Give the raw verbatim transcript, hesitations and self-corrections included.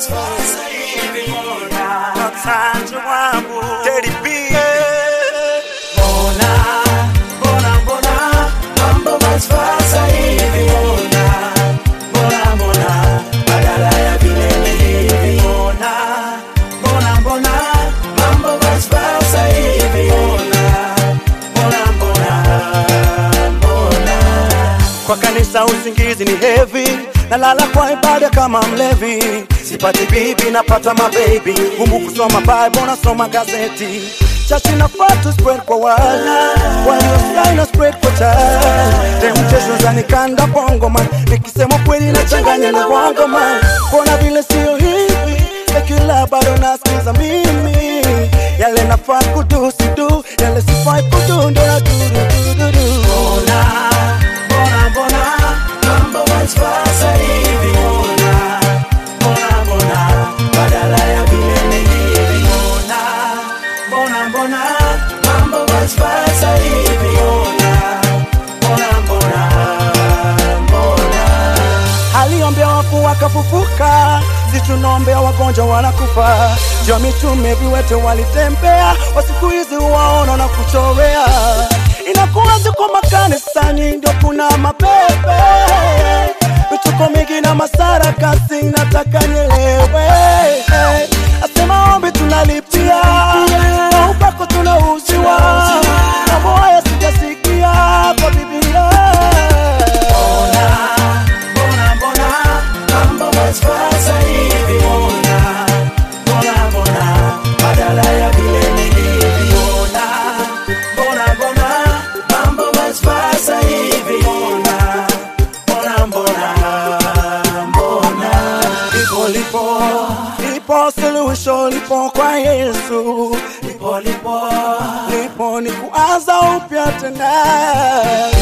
sasa hivi mbona Natanja wangu Teddy B. Mbona, mbona, mbona mambo sasa hivi mbona Mbona, mbona badala ya vile hivi mbona Mbona, mbona mambo sasa hivi mbona Mbona, mbona Mbona Kwa kanisa usingizi ni heavy, nalala kwa ibada kama mlevi. Sipati bibi napata mababy, gumu kusoma Bible nasoma gazeti. Chachi na fatu spread kwa wala, waliosai na spread kwa child. Temptations zanikanda bongo man, nikisema kweli na changanya na bongo man. Kona vile sio hivi, sekula bado nasikiza mimi. Yale nafaa kudu sidu, yale sifai kudu ndo na duru duru duru. Mbona, mbona, mbona mambo sasa hivi mbona Mbona, mbona badala ya vile hivi mbona Mbona, mbona mambo sasa hivi mbona Mbona, mbona Mbona Aliombea wafu wakafufuka, si tunaombea wagonjwa wanakufa. Jua mitume viwete walitembea, wa siku hizi waona na kuchorea. Inakuwa ziko makanisani ndio kuna mapepe, vituko mingi na masara kasi nataka nielewe. Asema ombi tunalipia, na upako tunauziwa, mambo haya sijasikia kwa Biblia. Mbona, mbona mambo sasa hivi mbona Mbona, mbona badala ya vile hivi mbona Mbona, mbona mambo sasa hivi mbona Mbona, mbona Mbona Lipo lipo lipo suluhisho lipo kwa Yesu. Lipo, lipo Lipo ni kuanza upya tena.